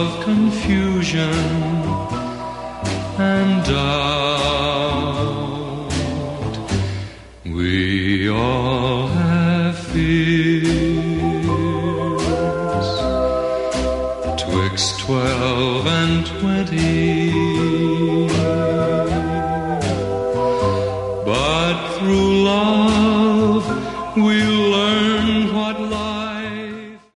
of confusion and doubt. We all have fears. 'Twixt 12 and 20, but through life